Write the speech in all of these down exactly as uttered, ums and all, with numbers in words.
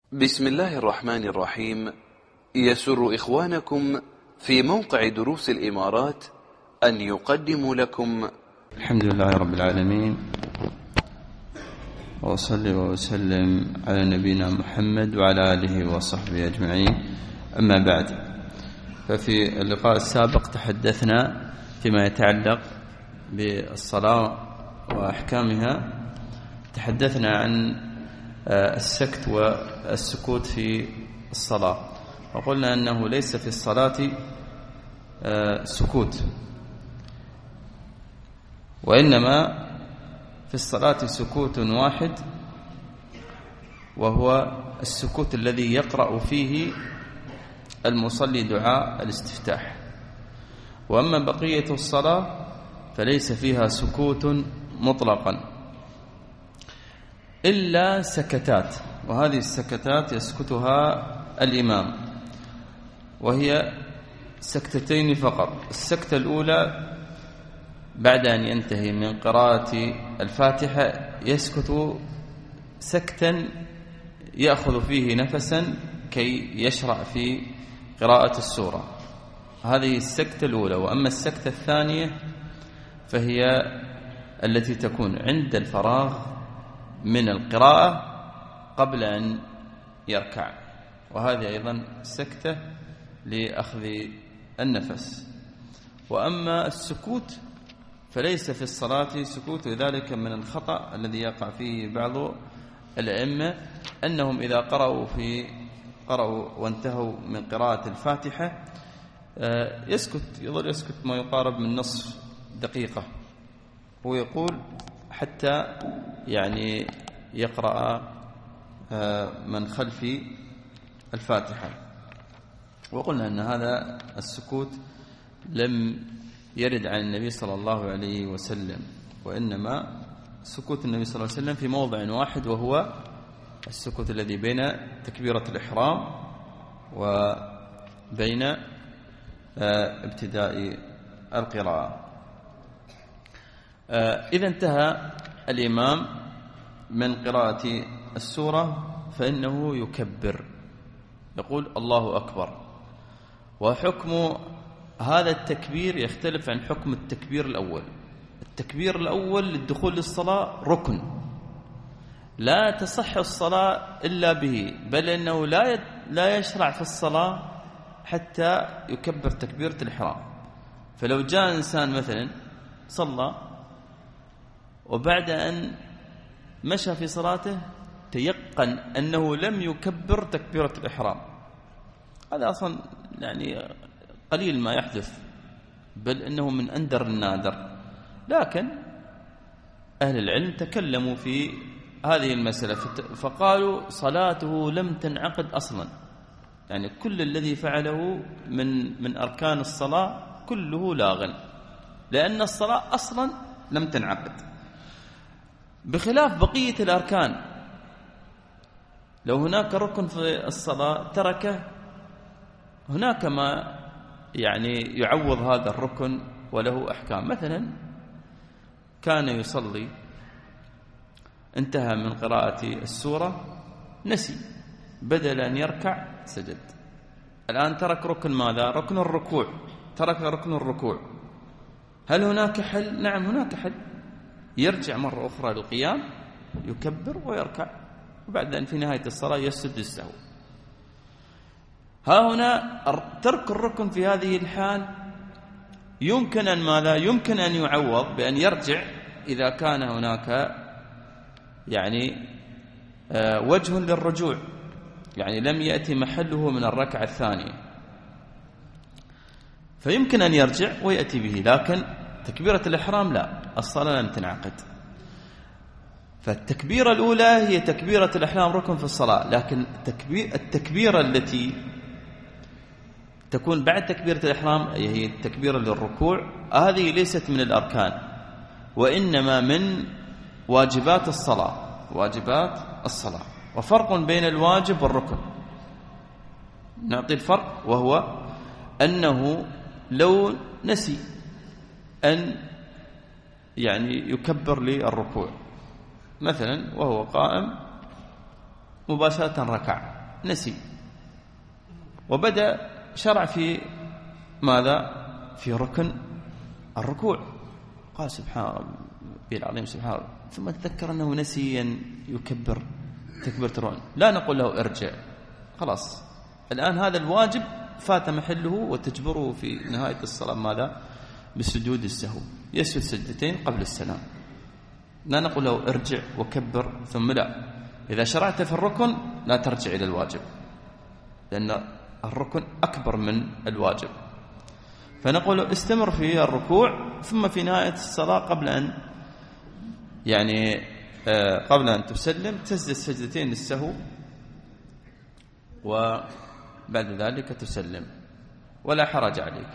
بسم الله الرحمن الرحيم. يسر إخوانكم في موقع دروس الإمارات أن يقدموا لكم الحمد لله رب العالمين، وأصلي وأسلم على نبينا محمد وعلى آله وصحبه أجمعين. أما بعد، ففي اللقاء السابق تحدثنا فيما يتعلق بالصلاة وأحكامها. تحدثنا عن السكت والسكوت في الصلاة، وقلنا أنه ليس في الصلاة سكوت، وإنما في الصلاة سكوت واحد، وهو السكوت الذي يقرأ فيه المصلي دعاء الاستفتاح. وأما بقية الصلاة فليس فيها سكوت مطلقا إلا سكتات، وهذه السكتات يسكتها الإمام، وهي سكتتين فقط. السكتة الأولى بعد أن ينتهي من قراءة الفاتحة يسكت سكتا يأخذ فيه نفسا كي يشرع في قراءة السورة. هذه السكتة الأولى. وأما السكتة الثانية فهي التي تكون عند الفراغ من القراءة قبل أن يركع، وهذه أيضا سكتة لأخذ النفس. وأما السكوت فليس في الصلاة سكوت، وذلك من الخطأ الذي يقع فيه بعض الأئمة، أنهم إذا قرأوا في قرأوا وانتهوا من قراءة الفاتحة يسكت، يظل يسكت ما يقارب من نصف دقيقة، هو يقول حتى يعني يقرأ من خلف الفاتحة. وقلنا أن هذا السكوت لم يرد عن النبي صلى الله عليه وسلم، وإنما سكوت النبي صلى الله عليه وسلم في موضع واحد، وهو السكوت الذي بين تكبيرة الإحرام وبين ابتداء القراءة. إذا انتهى الإمام من قراءة السورة فإنه يكبر، يقول الله أكبر. وحكم هذا التكبير يختلف عن حكم التكبير الأول. التكبير الأول للدخول للصلاة ركن، لا تصح الصلاة إلا به، بل إنه لا لا يشرع في الصلاة حتى يكبر تكبيرة الإحرام. فلو جاء إنسان مثلا صلى وبعد أن مشى في صلاته تيقن أنه لم يكبر تكبيرة الإحرام، هذا أصلا يعني قليل ما يحدث، بل إنه من أندر النادر. لكن أهل العلم تكلموا في هذه المسألة فقالوا صلاته لم تنعقد أصلا، يعني كل الذي فعله من من أركان الصلاة كله لاغ، لأن الصلاة أصلا لم تنعقد، بخلاف بقية الأركان. لو هناك ركن في الصلاة تركه، هناك ما يعني يعوض هذا الركن وله أحكام. مثلا كان يصلي انتهى من قراءة السورة نسي، بدل أن يركع سجد، الآن ترك ركن ماذا؟ ركن الركوع، ترك ركن الركوع. هل هناك حل؟ نعم هناك حل، يرجع مرة أخرى للقيام يكبر ويركع، وبعد أن في نهاية الصلاة يسجد السهو. ها هنا ترك الركن في هذه الحال يمكن أن ماذا؟ يمكن أن يعوض بأن يرجع إذا كان هناك يعني وجه للرجوع، يعني لم يأتي محله من الركعة الثانية، فيمكن أن يرجع ويأتي به. لكن تكبيرة الإحرام لا، الصلاة لم تنعقد. فالتكبيرة الأولى هي تكبيرة الإحرام ركن في الصلاة، لكن التكبيرة التي تكون بعد تكبيرة الإحرام هي التكبيرة للركوع، هذه ليست من الأركان، وإنما من واجبات الصلاة، واجبات الصلاة. وفرق بين الواجب والركن، نعطي الفرق، وهو أنه لو نسي أن يعني يكبر للركوع مثلا وهو قائم مباشرة ركع، نسي وبدأ شرع في ماذا؟ في ركن الركوع، قال سبحان ربي العظيم سبحان ربي، ثم تذكر أنه نسي أن يكبر تكبيرة الركوع، لا نقول له ارجع، خلاص الآن هذا الواجب فات محله وتجبره في نهاية الصلاة ماذا؟ بسجود السهو، يسجد سجدتين قبل السلام، لا نقول له ارجع وكبر ثم لا، إذا شرعت في الركن لا ترجع إلى الواجب لأن الركن أكبر من الواجب، فنقول استمر في الركوع ثم في نهاية الصلاة قبل أن يعني آه قبل أن تسلم تسجد سجدتين للسهو وبعد ذلك تسلم ولا حرج عليك.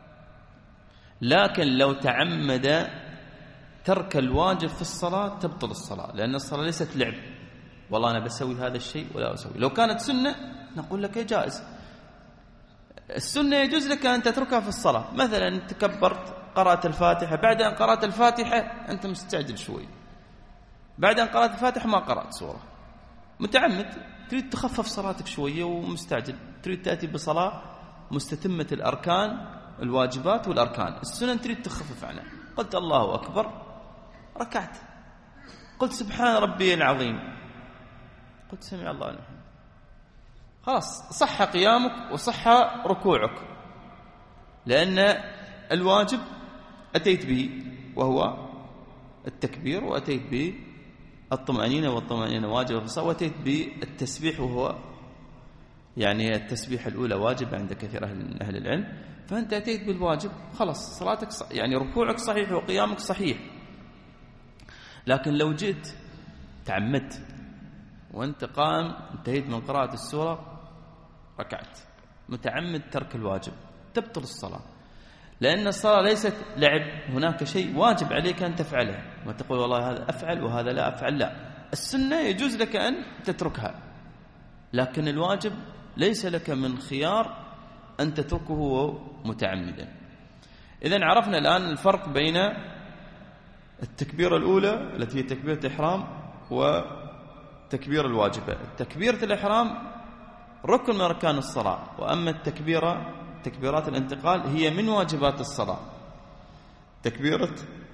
لكن لو تعمد ترك الواجب في الصلاة تبطل الصلاة، لأن الصلاة ليست لعب والله أنا بسوي هذا الشيء ولا أسوي. لو كانت سنة نقول لك جائز، السنة يجوز لك أن تتركها في الصلاة، مثلا تكبرت قرأت الفاتحة، بعد أن قرأت الفاتحة أنت مستعجل شوي، بعد أن قرأت الفاتحة ما قرأت سورة، متعمد تريد تخفف صلاتك شوية ومستعجل، تريد تأتي بصلاة مستتمة الأركان الواجبات والأركان، السنن تريد تخفف عنها، قلت الله أكبر ركعت، قلت سبحان ربي العظيم، قلت سمع الله لمن حمده، خلاص صح قيامك وصح ركوعك، لأن الواجب أتيت به وهو التكبير، وأتيت به الطمأنينة، والطمأنينة واجب في الصلاة، وأتيت بالتسبيح وهو يعني التسبيح الأولى واجب عند كثير من أهل العلم، فأنت أتيت بالواجب خلاص صلاتك صح، يعني ركوعك صحيح وقيامك صحيح. لكن لو جئت تعمدت وأنت قائم انتهيت من قراءة السورة ركعت، متعمد ترك الواجب، تبطل الصلاة، لأن الصلاة ليست لعب، هناك شيء واجب عليك أن تفعله، ما تقول والله هذا أفعل وهذا لا أفعل، لا، السنة يجوز لك أن تتركها، لكن الواجب ليس لك من خيار أن تتركه متعمدا. إذن عرفنا الآن الفرق بين التكبيرة الأولى التي هي تكبيرة الإحرام وتكبير الواجبة. تكبيرة الإحرام ركن من أركان الصلاة، وأما التكبيرة تكبيرات الانتقال هي من واجبات الصلاة. تكبيرة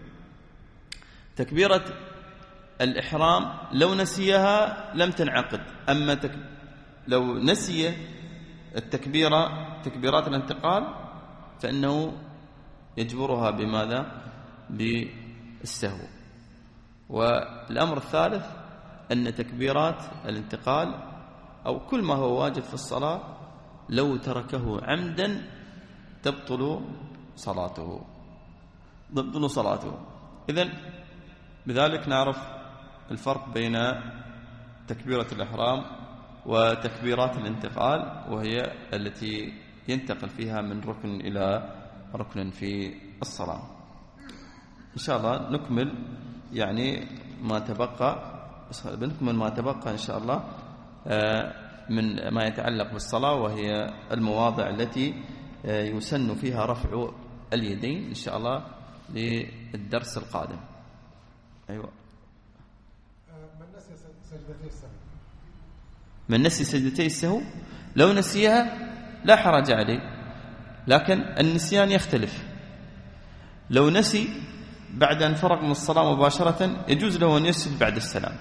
تكبيرة الإحرام لو نسيها لم تنعقد، أما تك... لو نسي التكبيرة تكبيرات الانتقال فإنه يجبرها بماذا؟ بالسهو. والأمر الثالث أن تكبيرات الانتقال أو كل ما هو واجب في الصلاة لو تركه عمدا تبطل صلاته تبطل صلاته. إذن بذلك نعرف الفرق بين تكبيرة الإحرام وتكبيرات الانتقال، وهي التي ينتقل فيها من ركن إلى ركن في الصلاة. إن شاء الله نكمل يعني ما تبقى بنكمل ما تبقى إن شاء الله من ما يتعلق بالصلاة، وهي المواضع التي يسن فيها رفع اليدين إن شاء الله للدرس القادم. أيوة. من نسي سجدتي السهو من نسي سجدتي السهو لو نسيها لا حرج عليه، لكن النسيان يختلف. لو نسي بعد أن فرغ من الصلاة مباشرة يجوز له أن يسجد بعد السلام،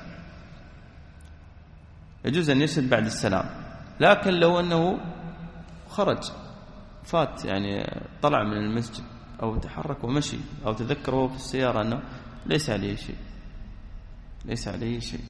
يجوز أن يسجد بعد السلام. لكن لو أنه خرج فات يعني طلع من المسجد أو تحرك ومشي أو تذكره في السيارة أنه ليس عليه شيء ليس عليه شيء